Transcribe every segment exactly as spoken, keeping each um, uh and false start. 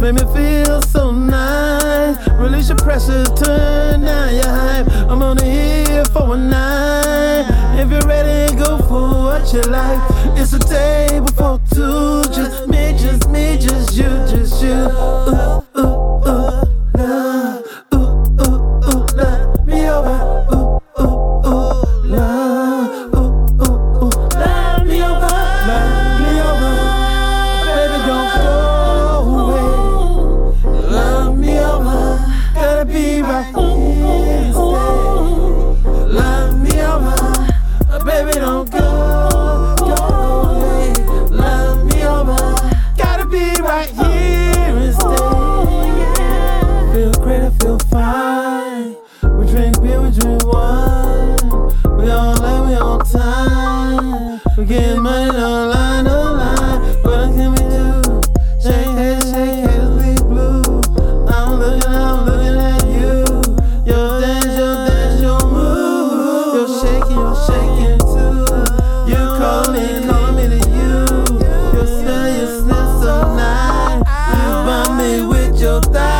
make me feel so nice. Release your pressure, turn down your hype. I'm only here for a night. If you're ready, go for what you like. It's a day before two, just me, just me, just you, just you. Ooh, ooh, ooh, love. Ooh, ooh, ooh, love me over. Ooh, ooh, ooh, love. Ooh, ooh, ooh, love me over. Love me over. Baby, don't go away. Love me over. Gotta be right here and stay. Love me over. Baby, don't go, go away. Love me over. Gotta be right here and stay. Feel great, I feel fine. We drink beer, we drink wine. We all like, we on time. We getting money, no line, no line. What can we do? Shake hands, shake hands, leave blue. I'm looking, I'm looking at you. Your dance, your dance, your move. You're shaking, you're shaking too. You call me, call me to you. You smell, you smell so nice. You find me with your thighs.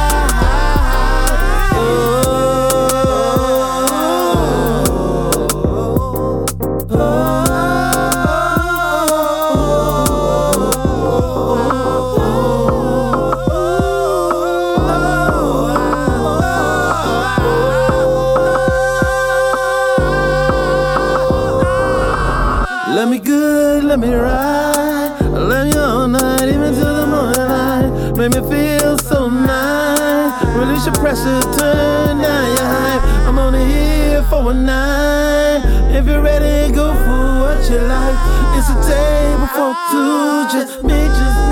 Let me good, let me ride. Let you all night, even till the morning light. Make me feel so nice. Release your pressure, turn down your hype. I'm only here for a night. If you're ready, go for what you like. It's a day before two, just me, just